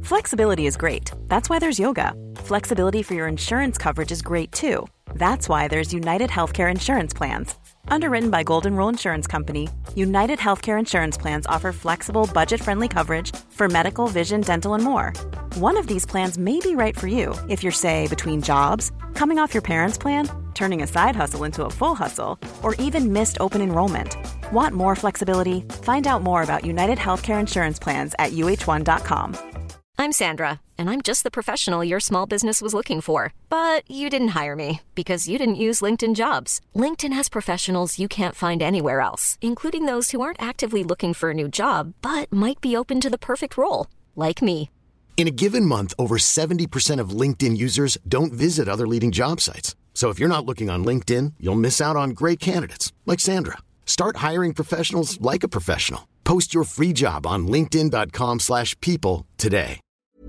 Flexibility is great. That's why there's yoga. Flexibility for your insurance coverage is great too. That's why there's United Healthcare Insurance Plans. Underwritten by Golden Rule Insurance Company, United Healthcare Insurance Plans offer flexible, budget-friendly coverage for medical, vision, dental, and more. One of these plans may be right for you if you're, say, between jobs, coming off your parents' plan, turning a side hustle into a full hustle, or even missed open enrollment. Want more flexibility? Find out more about United Healthcare Insurance Plans at uh1.com. I'm Sandra, and I'm just the professional your small business was looking for. But you didn't hire me because you didn't use LinkedIn Jobs. LinkedIn has professionals you can't find anywhere else, including those who aren't actively looking for a new job, but might be open to the perfect role, like me. In a given month, over 70% of LinkedIn users don't visit other leading job sites. So if you're not looking on LinkedIn, you'll miss out on great candidates like Sandra. Start hiring professionals like a professional. Post your free job on linkedin.com/people today.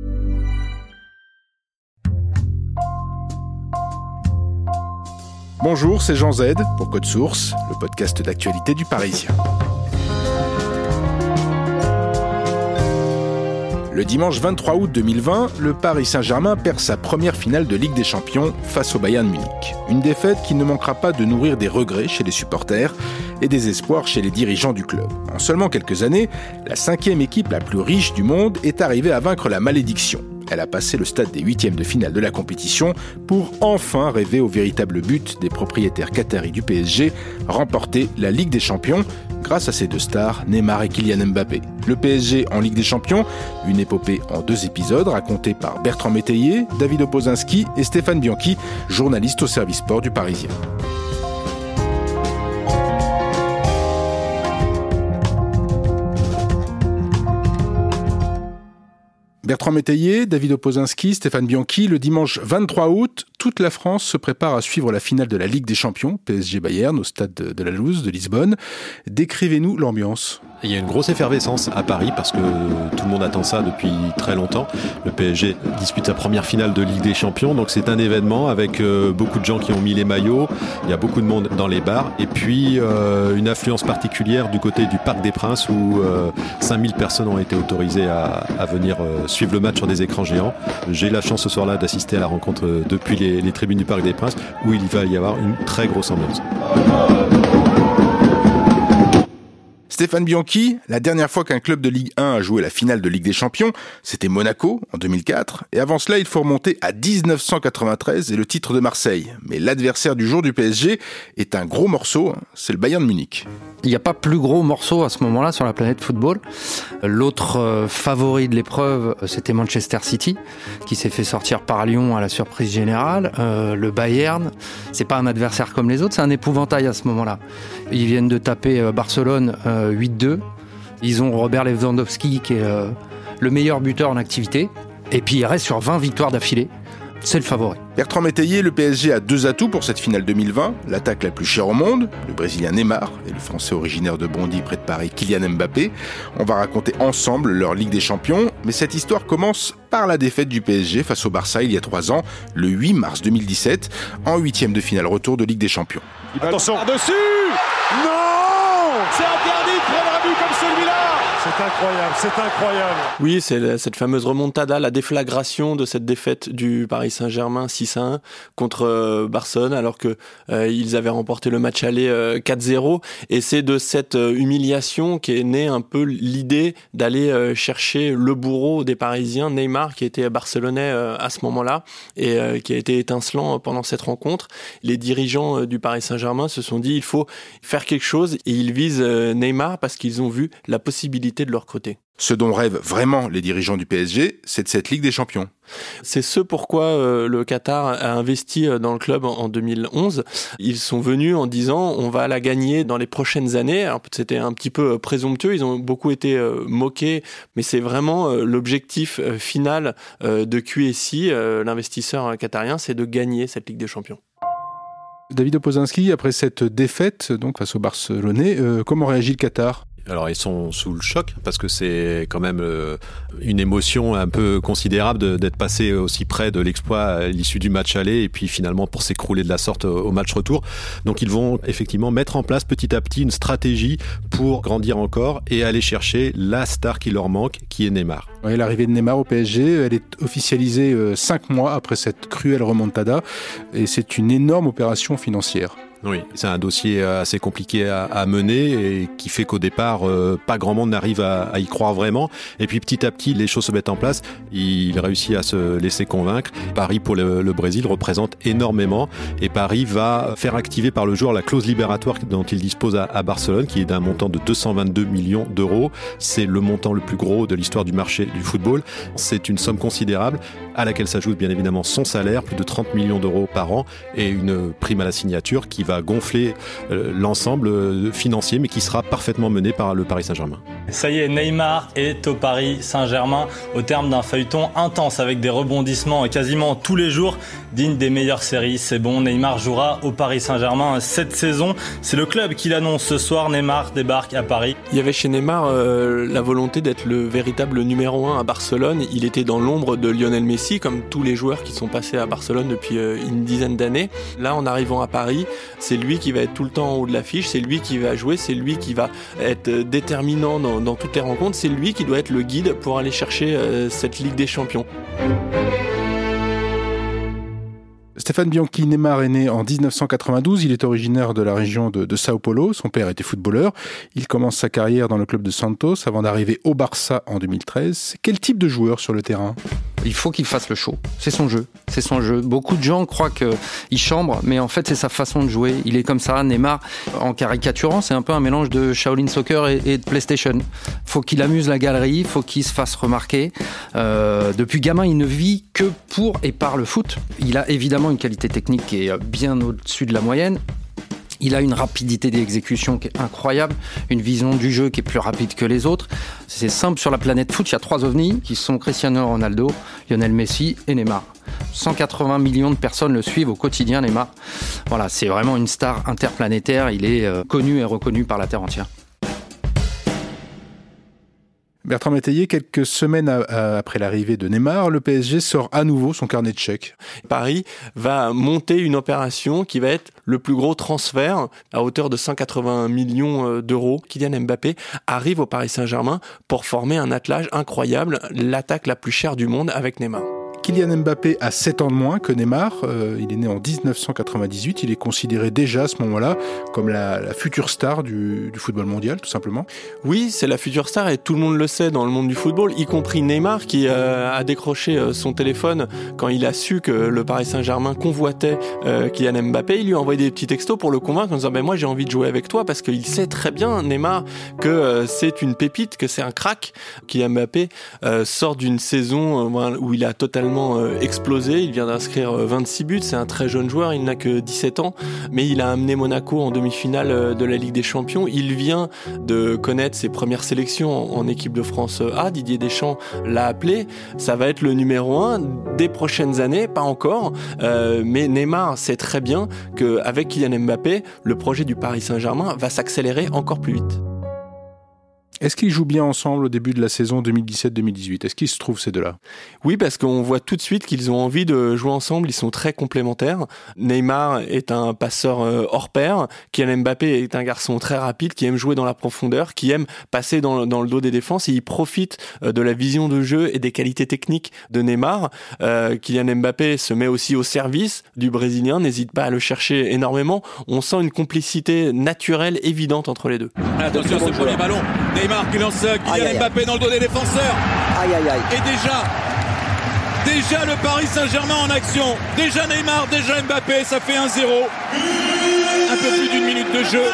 Bonjour, c'est Jean Z pour Code Source, le podcast d'actualité du Parisien. Le dimanche 23 août 2020, le Paris Saint-Germain perd sa première finale de Ligue des Champions face au Bayern Munich. Une défaite qui ne manquera pas de nourrir des regrets chez les supporters et des espoirs chez les dirigeants du club. En seulement quelques années, la 5e équipe la plus riche du monde est arrivée à vaincre la malédiction. Elle a passé le stade des 8e de finale de la compétition pour enfin rêver au véritable but des propriétaires qataris du PSG, remporter la Ligue des Champions grâce à ses deux stars, Neymar et Kylian Mbappé. Le PSG en Ligue des Champions, une épopée en 2 épisodes racontée par Bertrand Métayer, David Opozinski et Stéphane Bianchi, journalistes au service sport du Parisien. Bertrand Métayer, David Opozinski, Stéphane Bianchi, le dimanche 23 août, toute la France se prépare à suivre la finale de la Ligue des Champions, PSG-Bayern, au stade de la Luz de Lisbonne. Décrivez-nous l'ambiance. Il y a une grosse effervescence à Paris parce que tout le monde attend ça depuis très longtemps. Le PSG dispute sa première finale de Ligue des Champions, donc c'est un événement avec beaucoup de gens qui ont mis les maillots. Il y a beaucoup de monde dans les bars et puis une affluence particulière du côté du Parc des Princes où 5000 personnes ont été autorisées à venir suivre le match sur des écrans géants. J'ai eu la chance ce soir-là d'assister à la rencontre depuis les tribunes du Parc des Princes où il va y avoir une très grosse ambiance. Stéphane Bianchi, la dernière fois qu'un club de Ligue 1 a joué la finale de Ligue des Champions, c'était Monaco en 2004. Et avant cela, il faut remonter à 1993 et le titre de Marseille. Mais l'adversaire du jour du PSG est un gros morceau, c'est le Bayern de Munich. Il n'y a pas plus gros morceau à ce moment-là sur la planète football. L'autre favori de l'épreuve, c'était Manchester City, qui s'est fait sortir par Lyon à la surprise générale. Le Bayern, c'est pas un adversaire comme les autres, c'est un épouvantail à ce moment-là. Ils viennent de taper Barcelone 8-2. Ils ont Robert Lewandowski, qui est le meilleur buteur en activité. Et puis il reste sur 20 victoires d'affilée. C'est le favori. Bertrand Métayer, le PSG a 2 atouts pour cette finale 2020. L'attaque la plus chère au monde, le Brésilien Neymar, et le Français originaire de Bondy près de Paris, Kylian Mbappé. On va raconter ensemble leur Ligue des Champions, mais cette histoire commence par la défaite du PSG face au Barça il y a 3 ans, le 8 mars 2017, en 8e de finale retour de Ligue des Champions. Attention, par-dessus. Non, c'est interdit de prendre un but comme celui-là. C'est incroyable. Oui, c'est cette fameuse remontada, la déflagration de cette défaite du Paris Saint-Germain 6-1 contre Barcelone, alors que ils avaient remporté le match aller 4-0. Et c'est de cette humiliation qu'est née un peu l'idée d'aller chercher le bourreau des Parisiens, Neymar, qui était barcelonais à ce moment-là et qui a été étincelant pendant cette rencontre. Les dirigeants du Paris Saint-Germain se sont dit il faut faire quelque chose et ils visent Neymar parce qu'ils ont vu la possibilité de leur côté. Ce dont rêvent vraiment les dirigeants du PSG, c'est de cette Ligue des Champions. C'est ce pourquoi le Qatar a investi dans le club en 2011. Ils sont venus en disant on va la gagner dans les prochaines années. Alors, c'était un petit peu présomptueux, ils ont beaucoup été moqués, mais c'est vraiment l'objectif final de QSI, l'investisseur qatarien, c'est de gagner cette Ligue des Champions. David Opozinski, après cette défaite donc face aux Barcelonais, comment réagit le Qatar ? Alors ils sont sous le choc parce que c'est quand même une émotion un peu considérable d'être passé aussi près de l'exploit à l'issue du match aller et puis finalement pour s'écrouler de la sorte au match retour. Donc ils vont effectivement mettre en place petit à petit une stratégie pour grandir encore et aller chercher la star qui leur manque, qui est Neymar. Oui, l'arrivée de Neymar au PSG, elle est officialisée 5 mois après cette cruelle remontada et c'est une énorme opération financière. Oui, c'est un dossier assez compliqué à mener et qui fait qu'au départ, pas grand monde n'arrive à y croire vraiment. Et puis petit à petit, les choses se mettent en place. Il réussit à se laisser convaincre. Paris pour le Brésil représente énormément et Paris va faire activer par le joueur la clause libératoire dont il dispose à Barcelone, qui est d'un montant de 222 millions d'euros. C'est le montant le plus gros de l'histoire du marché du football. C'est une somme considérable à laquelle s'ajoute bien évidemment son salaire, plus de 30 millions d'euros par an et une prime à la signature qui va gonfler l'ensemble financier mais qui sera parfaitement mené par le Paris Saint-Germain. Ça y est, Neymar est au Paris Saint-Germain au terme d'un feuilleton intense avec des rebondissements quasiment tous les jours, digne des meilleures séries. C'est bon, Neymar jouera au Paris Saint-Germain cette saison. C'est le club qui l'annonce ce soir. Neymar débarque à Paris. Il y avait chez Neymar la volonté d'être le véritable numéro 1 à Barcelone. Il était dans l'ombre de Lionel Messi, comme tous les joueurs qui sont passés à Barcelone depuis une dizaine d'années. Là, en arrivant à Paris, c'est lui qui va être tout le temps en haut de l'affiche, c'est lui qui va jouer, c'est lui qui va être déterminant dans toutes les rencontres, c'est lui qui doit être le guide pour aller chercher cette Ligue des Champions. Stéphane Bianchi, Neymar est né en 1992, il est originaire de la région de Sao Paulo, son père était footballeur, il commence sa carrière dans le club de Santos avant d'arriver au Barça en 2013. Quel type de joueur sur le terrain ? Il faut qu'il fasse le show, c'est son jeu. Beaucoup de gens croient qu'il chambre, mais en fait c'est sa façon de jouer, il est comme ça. Neymar, en caricaturant, c'est un peu un mélange de Shaolin Soccer et de PlayStation. Faut qu'il amuse la galerie, faut qu'il se fasse remarquer. Depuis gamin, il ne vit que pour et par le foot. Il a évidemment une qualité technique qui est bien au-dessus de la moyenne. Il a une rapidité d'exécution qui est incroyable, une vision du jeu qui est plus rapide que les autres. C'est simple, sur la planète foot, il y a 3 ovnis qui sont Cristiano Ronaldo, Lionel Messi et Neymar. 180 millions de personnes le suivent au quotidien, Neymar. Voilà, c'est vraiment une star interplanétaire, il est connu et reconnu par la terre entière. Bertrand Métayer, quelques semaines après l'arrivée de Neymar, le PSG sort à nouveau son carnet de chèques. Paris va monter une opération qui va être le plus gros transfert à hauteur de 180 millions d'euros. Kylian Mbappé arrive au Paris Saint-Germain pour former un attelage incroyable, l'attaque la plus chère du monde avec Neymar. Kylian Mbappé a 7 ans de moins que Neymar, il est né en 1998, il est considéré déjà à ce moment-là comme la future star du football mondial, tout simplement. Oui, c'est la future star et tout le monde le sait dans le monde du football, y compris Neymar qui a décroché son téléphone quand il a su que le Paris Saint-Germain convoitait Kylian Mbappé. Il lui a envoyé des petits textos pour le convaincre en disant moi j'ai envie de jouer avec toi, parce qu'il sait très bien, Neymar, que c'est une pépite, que c'est un crack. Kylian Mbappé sort d'une saison où il a totalement explosé, il vient d'inscrire 26 buts, c'est un très jeune joueur, il n'a que 17 ans, mais il a amené Monaco en demi-finale de la Ligue des Champions, il vient de connaître ses premières sélections en équipe de France A, Didier Deschamps l'a appelé, ça va être le numéro 1 des prochaines années, pas encore, mais Neymar sait très bien qu'avec Kylian Mbappé, le projet du Paris Saint-Germain va s'accélérer encore plus vite. Est-ce qu'ils jouent bien ensemble au début de la saison 2017-2018 ? Est-ce qu'ils se trouvent ces deux-là ? Oui, parce qu'on voit tout de suite qu'ils ont envie de jouer ensemble, ils sont très complémentaires. Neymar est un passeur hors pair, Kylian Mbappé est un garçon très rapide qui aime jouer dans la profondeur, qui aime passer dans le dos des défenses, et il profite de la vision de jeu et des qualités techniques de Neymar. Kylian Mbappé se met aussi au service du Brésilien, n'hésite pas à le chercher énormément. On sent une complicité naturelle évidente entre les deux. Attention, ce premier ballon, Neymar qui lance Kylian Mbappé dans le dos des défenseurs. Et déjà le Paris Saint-Germain en action. Déjà Neymar, déjà Mbappé, ça fait 1-0. Un peu plus d'une minute de jeu.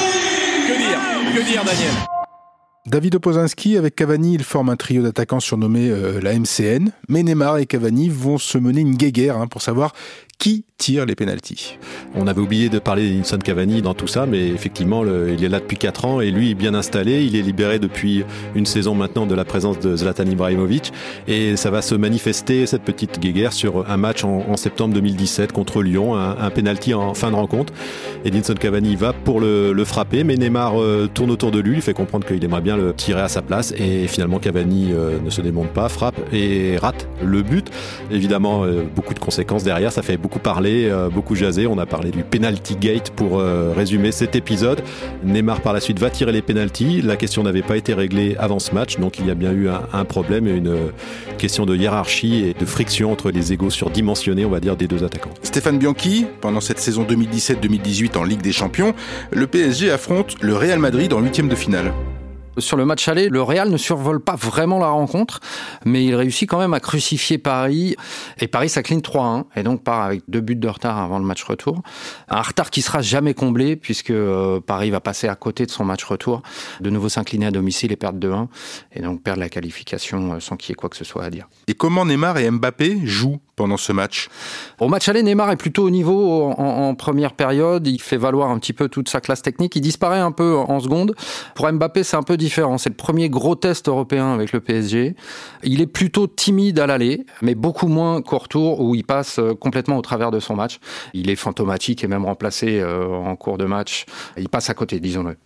Que dire Daniel ? David Opozinski, avec Cavani, il forme un trio d'attaquants surnommé la MCN. Mais Neymar et Cavani vont se mener une guéguerre pour savoir Qui tire les pénaltys? On avait oublié de parler d'Edinson Cavani dans tout ça, mais effectivement, il est là depuis 4 ans et lui est bien installé. Il est libéré depuis une saison maintenant de la présence de Zlatan Ibrahimovic et ça va se manifester, cette petite guéguerre, sur un match en septembre 2017 contre Lyon, un pénalty en fin de rencontre. Edinson Cavani va pour le frapper, mais Neymar tourne autour de lui, lui fait comprendre qu'il aimerait bien le tirer à sa place et finalement Cavani ne se démonte pas, frappe et rate le but. Évidemment, beaucoup de conséquences derrière, ça fait beaucoup parler, beaucoup jaser. On a parlé du penalty gate pour résumer cet épisode. Neymar par la suite va tirer les penaltys. La question n'avait pas été réglée avant ce match, donc il y a bien eu un problème et une question de hiérarchie et de friction entre les égos surdimensionnés, on va dire, des deux attaquants. Stéphane Bianchi, pendant cette saison 2017-2018 en Ligue des Champions, le PSG affronte le Real Madrid en 8e de finale. Sur le match aller, le Real ne survole pas vraiment la rencontre, mais il réussit quand même à crucifier Paris. Et Paris s'incline 3-1, et donc part avec 2 buts de retard avant le match retour. Un retard qui sera jamais comblé, puisque Paris va passer à côté de son match retour, de nouveau s'incliner à domicile et perdre 2-1, et donc perdre la qualification sans qu'il y ait quoi que ce soit à dire. Et comment Neymar et Mbappé jouent pendant ce match? Au match aller, Neymar est plutôt au niveau en première période. Il fait valoir un petit peu toute sa classe technique. Il disparaît un peu en seconde. Pour Mbappé, c'est un peu différent. C'est le premier gros test européen avec le PSG. Il est plutôt timide à l'aller, mais beaucoup moins qu'au retour où il passe complètement au travers de son match. Il est fantomatique et même remplacé en cours de match. Il passe à côté, disons-le.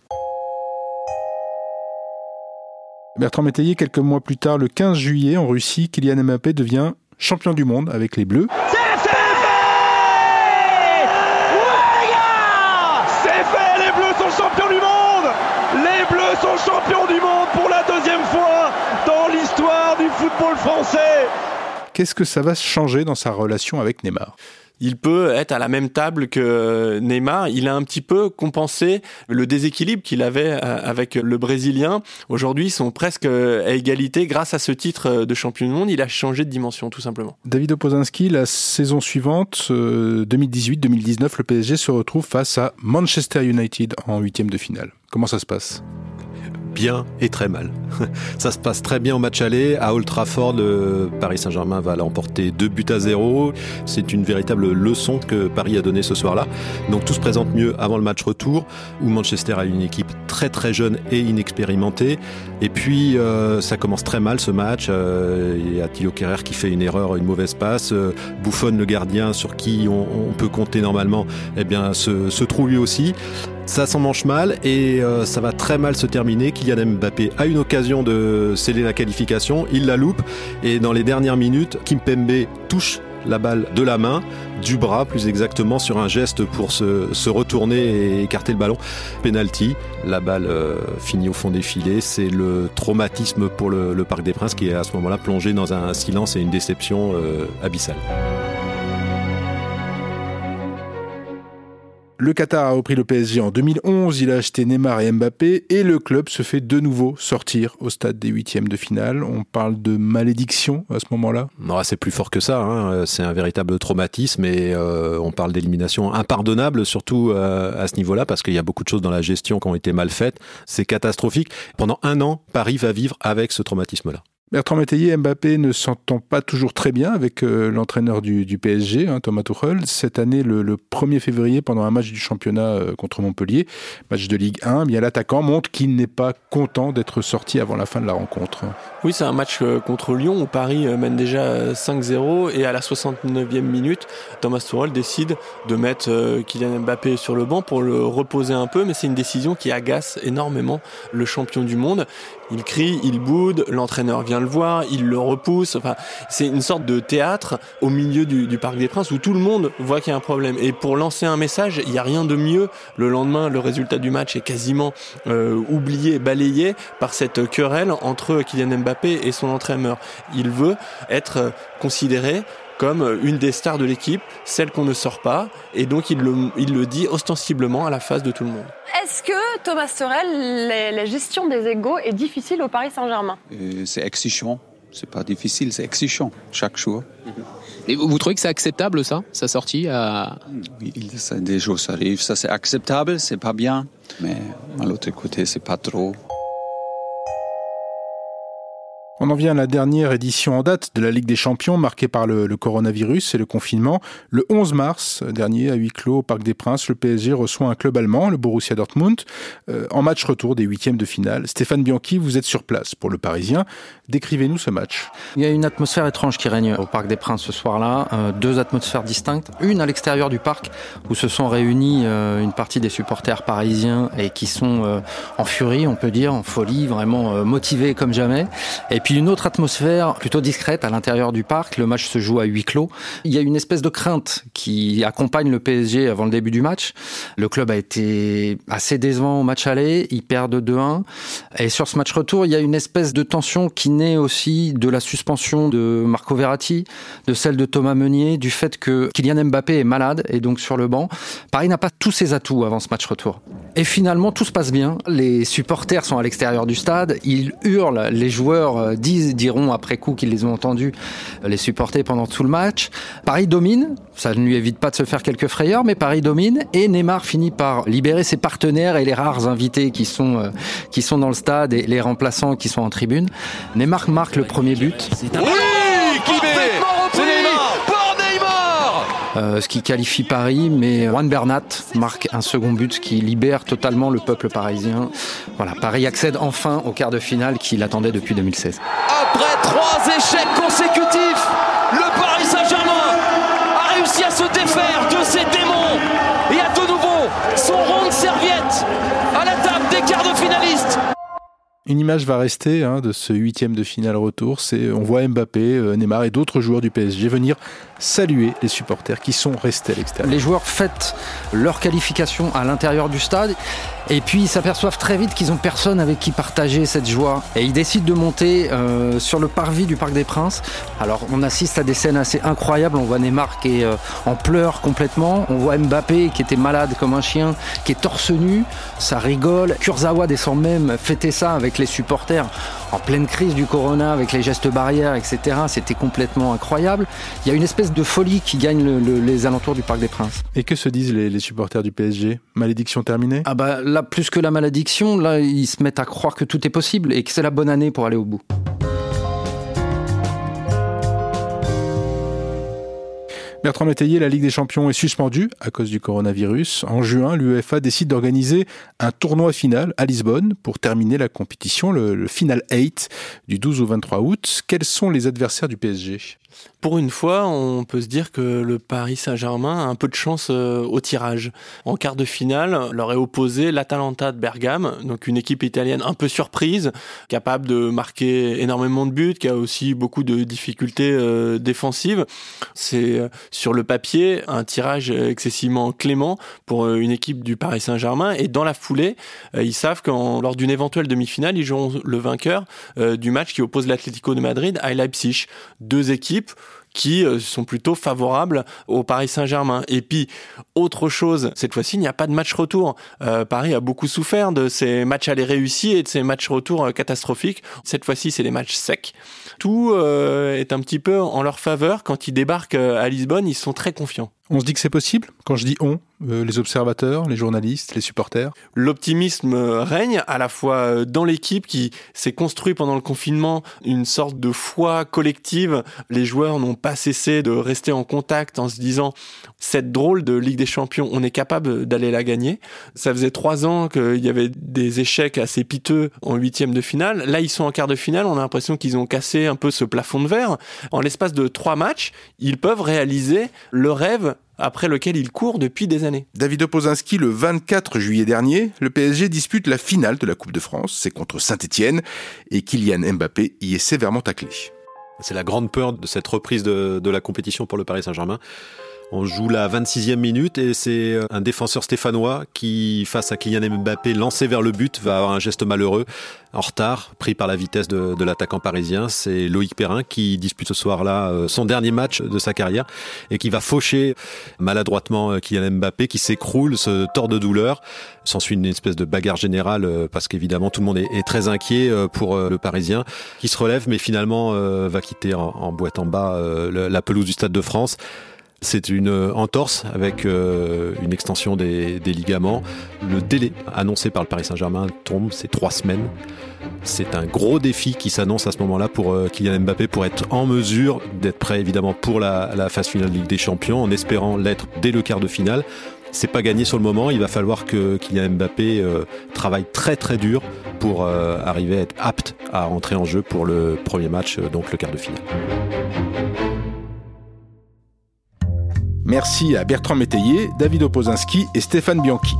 Bertrand Métayer, quelques mois plus tard, le 15 juillet, en Russie, Kylian Mbappé devient champion du monde avec les Bleus. C'est fait, les gars, c'est fait, les Bleus sont champions du monde. Les Bleus sont champions du monde pour la 2e fois dans l'histoire du football français. Qu'est-ce que ça va changer dans sa relation avec Neymar? Il peut être à la même table que Neymar. Il a un petit peu compensé le déséquilibre qu'il avait avec le Brésilien. Aujourd'hui, ils sont presque à égalité. Grâce à ce titre de champion du monde, il a changé de dimension, tout simplement. David Opozinski, la saison suivante, 2018-2019, le PSG se retrouve face à Manchester United en 8e de finale. Comment ça se passe ? Bien et très mal. Ça se passe très bien au match aller. À Old Trafford, le Paris Saint-Germain va l'emporter 2-0. C'est une véritable leçon que Paris a donnée ce soir-là. Donc tout se présente mieux avant le match retour, où Manchester a une équipe très très jeune et inexpérimentée. Et puis ça commence très mal ce match. Il y a Thilo Kehrer qui fait une erreur, une mauvaise passe. Buffon, le gardien sur qui on peut compter normalement, eh bien se trouve lui aussi. Ça s'en mange mal et ça va très mal se terminer. Kylian Mbappé a une occasion de sceller la qualification, il la loupe et dans les dernières minutes, Kimpembe touche la balle de la main, du bras plus exactement, sur un geste pour se retourner et écarter le ballon. Penalty, la balle finit au fond des filets. C'est le traumatisme pour le Parc des Princes qui est à ce moment-là plongé dans un silence et une déception abyssale. Le Qatar a repris le PSG en 2011, il a acheté Neymar et Mbappé et le club se fait de nouveau sortir au stade des 8e de finale. On parle de malédiction à ce moment-là ? Non, c'est plus fort que ça, hein. C'est un véritable traumatisme et on parle d'élimination impardonnable, surtout à ce niveau-là, parce qu'il y a beaucoup de choses dans la gestion qui ont été mal faites. C'est catastrophique. Pendant 1 an, Paris va vivre avec ce traumatisme-là. Bertrand Métayer, Mbappé ne s'entend pas toujours très bien avec l'entraîneur du PSG, Thomas Tuchel. Cette année, le 1er février, pendant un match du championnat contre Montpellier, match de Ligue 1, bien l'attaquant montre qu'il n'est pas content d'être sorti avant la fin de la rencontre. Oui, c'est un match contre Lyon où Paris mène déjà 5-0 et à la 69e minute, Thomas Tuchel décide de mettre Kylian Mbappé sur le banc pour le reposer un peu, mais c'est une décision qui agace énormément le champion du monde. Il crie, il boude, l'entraîneur vient le voir, il le repousse. Enfin, c'est une sorte de théâtre au milieu du Parc des Princes où tout le monde voit qu'il y a un problème. Et pour lancer un message, il n'y a rien de mieux. Le lendemain, le résultat du match est quasiment oublié, balayé par cette querelle entre Kylian Mbappé et son entraîneur. Il veut être considéré comme une des stars de l'équipe, celle qu'on ne sort pas, et donc il le dit ostensiblement à la face de tout le monde. Est-ce que, Thomas Tuchel, la gestion des égos est difficile au Paris Saint-Germain ? C'est exigeant, c'est pas difficile, c'est exigeant, chaque jour. Et vous trouvez que c'est acceptable ça, sa sortie à... Oui, des choses arrivent, ça c'est acceptable, c'est pas bien, mais à l'autre côté c'est pas trop. On en vient à la dernière édition en date de la Ligue des Champions, marquée par le coronavirus et le confinement. Le 11 mars dernier, à huis clos au Parc des Princes, le PSG reçoit un club allemand, le Borussia Dortmund, en match retour des huitièmes de finale. Stéphane Bianchi, vous êtes sur place pour le Parisien. Décrivez-nous ce match. Il y a une atmosphère étrange qui règne au Parc des Princes ce soir-là. Deux atmosphères distinctes. Une à l'extérieur du parc, où se sont réunis une partie des supporters parisiens et qui sont en furie, on peut dire, en folie, vraiment motivés comme jamais. Et puis une autre atmosphère plutôt discrète à l'intérieur du parc. Le match se joue à huis clos. Il y a une espèce de crainte qui accompagne le PSG avant le début du match. Le club a été assez décevant au match aller. Il perd de 2-1. Et sur ce match retour, il y a une espèce de tension qui naît aussi de la suspension de Marco Verratti, de celle de Thomas Meunier, du fait que Kylian Mbappé est malade et donc sur le banc. Paris n'a pas tous ses atouts avant ce match retour. Et finalement, tout se passe bien. Les supporters sont à l'extérieur du stade. Ils hurlent. Les joueurs diront après coup qu'ils les ont entendus les supporter pendant tout le match. Paris domine, ça ne lui évite pas de se faire quelques frayeurs, mais Paris domine et Neymar finit par libérer ses partenaires et les rares invités qui sont dans le stade et les remplaçants qui sont en tribune. Neymar marque le premier but. Oui, c'est Neymar pour Neymar. Ce qui qualifie Paris, mais Juan Bernat marque un second but, ce qui libère totalement le peuple parisien. Voilà, Paris accède enfin au quart de finale qu'il attendait depuis 2016. Après 3 échecs consécutifs, le Paris Saint-Germain a réussi à se défaire de ses démons et a de nouveau son rond de serviette à la table des quarts de finalistes. Une image va rester de ce huitième de finale retour, on voit Mbappé, Neymar et d'autres joueurs du PSG venir saluer les supporters qui sont restés à l'extérieur. Les joueurs fêtent leur qualification à l'intérieur du stade et puis ils s'aperçoivent très vite qu'ils n'ont personne avec qui partager cette joie. Et ils décident de monter sur le parvis du Parc des Princes. Alors on assiste à des scènes assez incroyables, on voit Neymar qui est en pleurs complètement, on voit Mbappé qui était malade comme un chien, qui est torse nu, ça rigole. Kurzawa descend même fêter ça avec les supporters en pleine crise du corona avec les gestes barrières, etc. C'était complètement incroyable. Il y a une espèce de folie qui gagne les alentours du Parc des Princes. Et que se disent les supporters du PSG ? Malédiction terminée ? Ah bah là, plus que la malédiction, là ils se mettent à croire que tout est possible et que c'est la bonne année pour aller au bout. Bertrand Métayer, la Ligue des Champions est suspendue à cause du coronavirus. En juin, l'UEFA décide d'organiser un tournoi final à Lisbonne pour terminer la compétition, le Final 8 du 12 au 23 août. Quels sont les adversaires du PSG ? Pour une fois, on peut se dire que le Paris Saint-Germain a un peu de chance au tirage. En quart de finale, leur est opposé l'Atalanta de Bergame, donc une équipe italienne un peu surprise, capable de marquer énormément de buts, qui a aussi beaucoup de difficultés défensives. C'est sur le papier un tirage excessivement clément pour une équipe du Paris Saint-Germain. Et dans la foulée, ils savent que lors d'une éventuelle demi-finale, ils joueront le vainqueur du match qui oppose l'Atlético de Madrid à Leipzig. Deux équipes qui sont plutôt favorables au Paris Saint-Germain. Et puis, autre chose, cette fois-ci, il n'y a pas de match retour. Paris a beaucoup souffert de ces matchs allés réussis et de ces matchs retour catastrophiques. Cette fois-ci, c'est des matchs secs. Tout est un petit peu en leur faveur. Quand ils débarquent à Lisbonne, ils sont très confiants. On se dit que c'est possible ? Quand je dis on, les observateurs, les journalistes, les supporters ? L'optimisme règne à la fois dans l'équipe qui s'est construit pendant le confinement une sorte de foi collective. Les joueurs n'ont pas cessé de rester en contact en se disant cette drôle de Ligue des Champions, on est capable d'aller la gagner. Ça faisait 3 ans qu'il y avait des échecs assez piteux en huitième de finale. Là, ils sont en quart de finale. On a l'impression qu'ils ont cassé un peu ce plafond de verre. En l'espace de 3 matchs, ils peuvent réaliser le rêve après lequel il court depuis des années. David Opozinski, le 24 juillet dernier, le PSG dispute la finale de la Coupe de France. C'est contre Saint-Etienne et Kylian Mbappé y est sévèrement taclé. C'est la grande peur de cette reprise de la compétition pour le Paris Saint-Germain. On joue la 26e minute et c'est un défenseur stéphanois qui, face à Kylian Mbappé, lancé vers le but, va avoir un geste malheureux, en retard, pris par la vitesse de l'attaquant parisien. C'est Loïc Perrin qui dispute ce soir-là son dernier match de sa carrière et qui va faucher maladroitement Kylian Mbappé qui s'écroule, se tord de douleur. S'ensuit une espèce de bagarre générale parce qu'évidemment tout le monde est très inquiet pour le Parisien qui se relève mais finalement va quitter en boîte en bas la pelouse du Stade de France. C'est une entorse avec une extension des ligaments. Le délai annoncé par le Paris Saint-Germain tombe, c'est 3 semaines. C'est un gros défi qui s'annonce à ce moment-là pour Kylian Mbappé pour être en mesure d'être prêt évidemment pour la phase finale de Ligue des Champions, en espérant l'être dès le quart de finale. C'est pas gagné sur le moment, il va falloir que Kylian Mbappé travaille très très dur pour arriver à être apte à entrer en jeu pour le premier match, donc le quart de finale. Merci à Bertrand Métayer, David Opozinski et Stéphane Bianchi.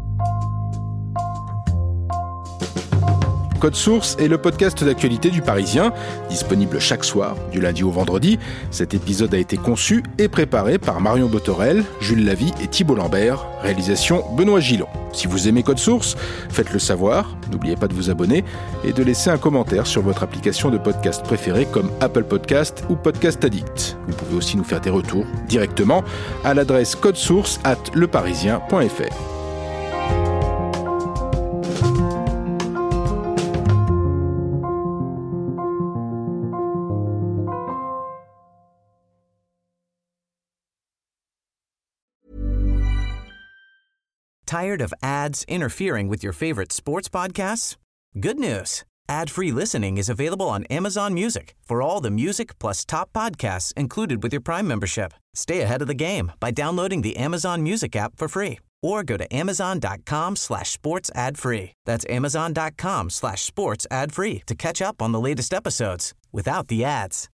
Code Source est le podcast d'actualité du Parisien, disponible chaque soir, du lundi au vendredi. Cet épisode a été conçu et préparé par Marion Botorel, Jules Lavie et Thibault Lambert. Réalisation Benoît Gillon. Si vous aimez Code Source, faites-le savoir. N'oubliez pas de vous abonner et de laisser un commentaire sur votre application de podcast préférée comme Apple Podcast ou Podcast Addict. Vous pouvez aussi nous faire des retours directement à l'adresse codesource@leparisien.fr. Tired of ads interfering with your favorite sports podcasts? Good news. Ad-free listening is available on Amazon Music for all the music plus top podcasts included with your Prime membership. Stay ahead of the game by downloading the Amazon Music app for free or go to amazon.com/sports ad free. That's amazon.com/sports ad free to catch up on the latest episodes without the ads.